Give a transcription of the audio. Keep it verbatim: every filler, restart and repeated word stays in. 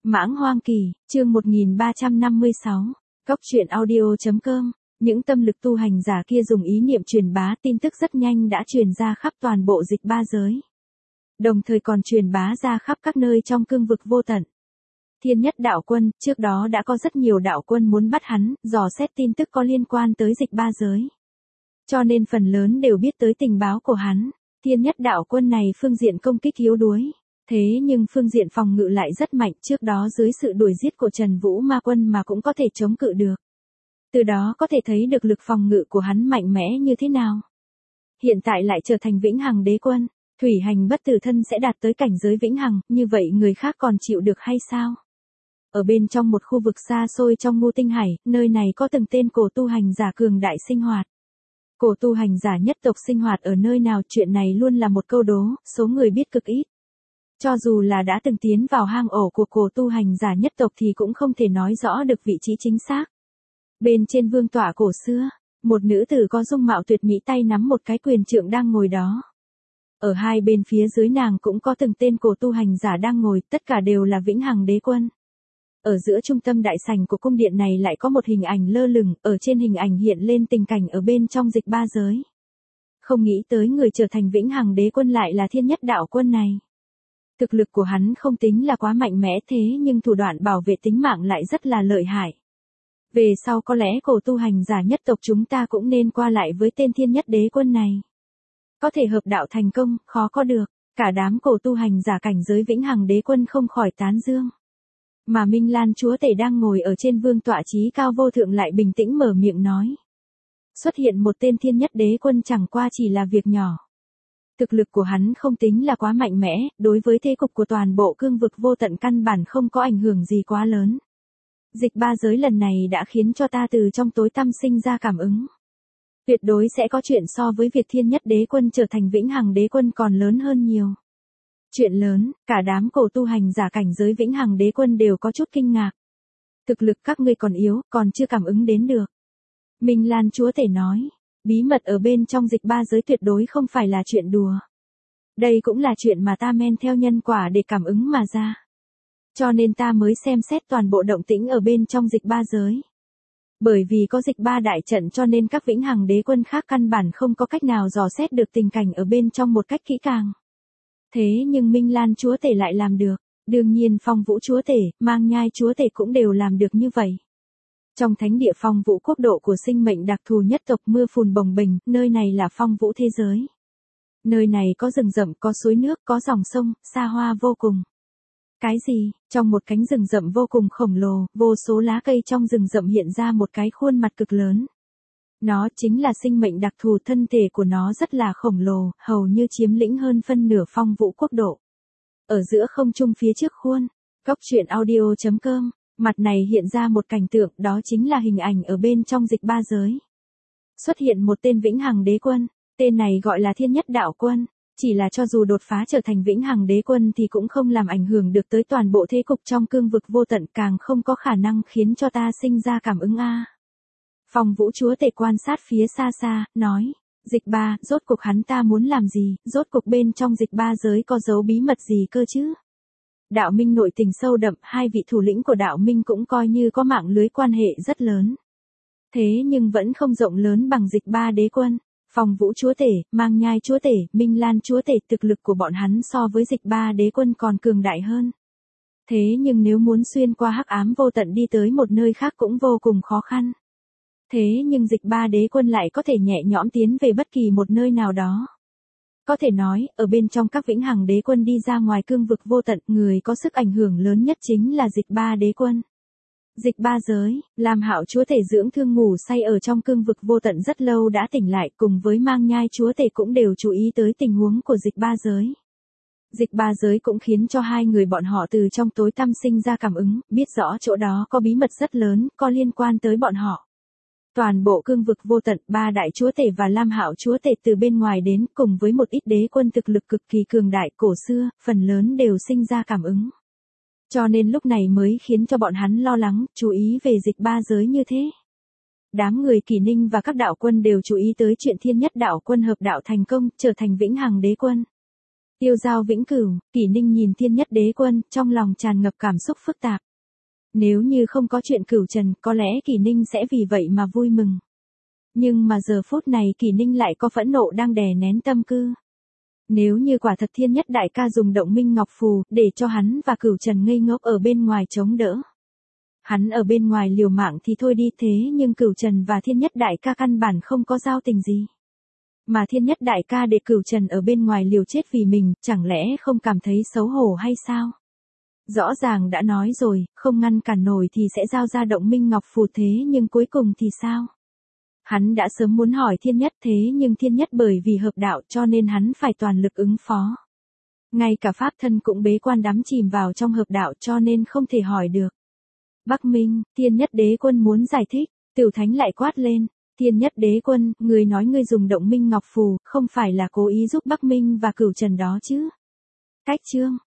Mãng Hoang Kỳ, chương một nghìn ba trăm năm mươi sáu, Cốc truyện audio chấm com. Những tâm lực tu hành giả kia dùng ý niệm truyền bá tin tức rất nhanh đã truyền ra khắp toàn bộ dịch ba giới. Đồng thời còn truyền bá ra khắp các nơi trong cương vực vô tận. Thiên Nhất Đạo Quân, trước đó đã có rất nhiều đạo quân muốn bắt hắn, dò xét tin tức có liên quan tới dịch ba giới. Cho nên phần lớn đều biết tới tình báo của hắn. Thiên Nhất Đạo Quân này phương diện công kích yếu đuối. Thế nhưng phương diện phòng ngự lại rất mạnh, trước đó dưới sự đuổi giết của Trần Vũ Ma Quân mà cũng có thể chống cự được. Từ đó có thể thấy được lực phòng ngự của hắn mạnh mẽ như thế nào. Hiện tại lại trở thành vĩnh hằng đế quân, thủy hành bất tử thân sẽ đạt tới cảnh giới vĩnh hằng, như vậy người khác còn chịu được hay sao? Ở bên trong một khu vực xa xôi trong Ngũ Tinh Hải, nơi này có từng tên cổ tu hành giả cường đại sinh hoạt. Cổ tu hành giả nhất tộc sinh hoạt ở nơi nào, chuyện này luôn là một câu đố, số người biết cực ít. Cho dù là đã từng tiến vào hang ổ của cổ tu hành giả nhất tộc thì cũng không thể nói rõ được vị trí chính xác. Bên trên vương tọa cổ xưa, một nữ tử có dung mạo tuyệt mỹ tay nắm một cái quyền trượng đang ngồi đó. Ở hai bên phía dưới nàng cũng có từng tên cổ tu hành giả đang ngồi, tất cả đều là vĩnh hằng đế quân. Ở giữa trung tâm đại sảnh của cung điện này lại có một hình ảnh lơ lửng, ở trên hình ảnh hiện lên tình cảnh ở bên trong dịch ba giới. Không nghĩ tới người trở thành vĩnh hằng đế quân lại là Thiên Nhất Đạo Quân này. Thực lực của hắn không tính là quá mạnh mẽ thế nhưng thủ đoạn bảo vệ tính mạng lại rất là lợi hại. Về sau có lẽ cổ tu hành giả nhất tộc chúng ta cũng nên qua lại với tên Thiên Nhất Đế Quân này. Có thể hợp đạo thành công, khó có được, cả đám cổ tu hành giả cảnh giới vĩnh hằng đế quân không khỏi tán dương. Mà Minh Lan chúa tể đang ngồi ở trên vương tọa chí cao vô thượng lại bình tĩnh mở miệng nói. Xuất hiện một tên Thiên Nhất Đế Quân chẳng qua chỉ là việc nhỏ. Thực lực của hắn không tính là quá mạnh mẽ, đối với thế cục của toàn bộ cương vực vô tận căn bản không có ảnh hưởng gì quá lớn. Dịch ba giới lần này đã khiến cho ta từ trong tối tăm sinh ra cảm ứng. Tuyệt đối sẽ có chuyện so với việc Thiên Nhất Đế Quân trở thành vĩnh hằng đế quân còn lớn hơn nhiều. Chuyện lớn, cả đám cổ tu hành giả cảnh giới vĩnh hằng đế quân đều có chút kinh ngạc. Thực lực các ngươi còn yếu, còn chưa cảm ứng đến được. Minh Lan chúa tể nói. Bí mật ở bên trong dịch ba giới tuyệt đối không phải là chuyện đùa. Đây cũng là chuyện mà ta men theo nhân quả để cảm ứng mà ra. Cho nên ta mới xem xét toàn bộ động tĩnh ở bên trong dịch ba giới. Bởi vì có dịch ba đại trận cho nên các vĩnh hằng đế quân khác căn bản không có cách nào dò xét được tình cảnh ở bên trong một cách kỹ càng. Thế nhưng Minh Lan chúa tể lại làm được. Đương nhiên Phong Vũ chúa tể, Mang Nhai chúa tể cũng đều làm được như vậy. Trong thánh địa Phong Vũ quốc độ của sinh mệnh đặc thù nhất tộc mưa phùn bồng bềnh, nơi này là Phong Vũ thế giới. Nơi này có rừng rậm, có suối nước, có dòng sông, xa hoa vô cùng. Cái gì? Trong một cánh rừng rậm vô cùng khổng lồ, vô số lá cây trong rừng rậm hiện ra một cái khuôn mặt cực lớn. Nó chính là sinh mệnh đặc thù, thân thể của nó rất là khổng lồ, hầu như chiếm lĩnh hơn phân nửa Phong Vũ quốc độ. Ở giữa không trung phía trước khuôn, Cốc truyện audio chấm com. Mặt này hiện ra một cảnh tượng, đó chính là hình ảnh ở bên trong dịch ba giới. Xuất hiện một tên vĩnh hằng đế quân, tên này gọi là Thiên Nhất Đạo Quân, chỉ là cho dù đột phá trở thành vĩnh hằng đế quân thì cũng không làm ảnh hưởng được tới toàn bộ thế cục trong cương vực vô tận, càng không có khả năng khiến cho ta sinh ra cảm ứng a. Phong Vũ chúa tể quan sát phía xa xa, nói, dịch ba, rốt cuộc hắn ta muốn làm gì, rốt cuộc bên trong dịch ba giới có dấu bí mật gì cơ chứ? Đạo Minh nội tình sâu đậm, hai vị thủ lĩnh của Đạo Minh cũng coi như có mạng lưới quan hệ rất lớn. Thế nhưng vẫn không rộng lớn bằng dịch ba đế quân, Phong Vũ chúa tể, Mang Nhai chúa tể, Minh Lan chúa tể, thực lực của bọn hắn so với dịch ba đế quân còn cường đại hơn. Thế nhưng nếu muốn xuyên qua hắc ám vô tận đi tới một nơi khác cũng vô cùng khó khăn. Thế nhưng dịch ba đế quân lại có thể nhẹ nhõm tiến về bất kỳ một nơi nào đó. Có thể nói, ở bên trong các vĩnh hằng đế quân đi ra ngoài cương vực vô tận, người có sức ảnh hưởng lớn nhất chính là dịch ba đế quân. Dịch ba giới, Lam Hạo chúa tể dưỡng thương ngủ say ở trong cương vực vô tận rất lâu đã tỉnh lại, cùng với Mang Nhai chúa tể cũng đều chú ý tới tình huống của dịch ba giới. Dịch ba giới cũng khiến cho hai người bọn họ từ trong tối tăm sinh ra cảm ứng, biết rõ chỗ đó có bí mật rất lớn, có liên quan tới bọn họ. Toàn bộ cương vực vô tận, ba đại chúa tể và Lam Hạo chúa tể từ bên ngoài đến, cùng với một ít đế quân thực lực cực kỳ cường đại cổ xưa, phần lớn đều sinh ra cảm ứng. Cho nên lúc này mới khiến cho bọn hắn lo lắng, chú ý về dịch ba giới như thế. Đám người Kỷ Ninh và các đạo quân đều chú ý tới chuyện Thiên Nhất Đạo Quân hợp đạo thành công, trở thành vĩnh hằng đế quân. Tiêu giao vĩnh cửu, Kỷ Ninh nhìn Thiên Nhất Đế Quân, trong lòng tràn ngập cảm xúc phức tạp. Nếu như không có chuyện cửu trần, có lẽ Kỷ Ninh sẽ vì vậy mà vui mừng. Nhưng mà giờ phút này Kỷ Ninh lại có phẫn nộ đang đè nén tâm cư. Nếu như quả thật Thiên Nhất Đại ca dùng Động Minh Ngọc Phù để cho hắn và cửu trần ngây ngốc ở bên ngoài chống đỡ. Hắn ở bên ngoài liều mạng thì thôi đi, thế nhưng cửu trần và Thiên Nhất Đại ca căn bản không có giao tình gì. Mà Thiên Nhất Đại ca để cửu trần ở bên ngoài liều chết vì mình, chẳng lẽ không cảm thấy xấu hổ hay sao? Rõ ràng đã nói rồi, không ngăn cản nổi thì sẽ giao ra Động Minh Ngọc Phù, thế nhưng cuối cùng thì sao? Hắn đã sớm muốn hỏi Thiên Nhất, thế nhưng Thiên Nhất bởi vì hợp đạo cho nên hắn phải toàn lực ứng phó. Ngay cả pháp thân cũng bế quan đắm chìm vào trong hợp đạo cho nên không thể hỏi được. Bắc Minh, Thiên Nhất Đế Quân muốn giải thích, Tiểu Thánh lại quát lên. Thiên Nhất Đế Quân, người nói ngươi dùng Động Minh Ngọc Phù, không phải là cố ý giúp Bắc Minh và cửu trần đó chứ? Cách chương.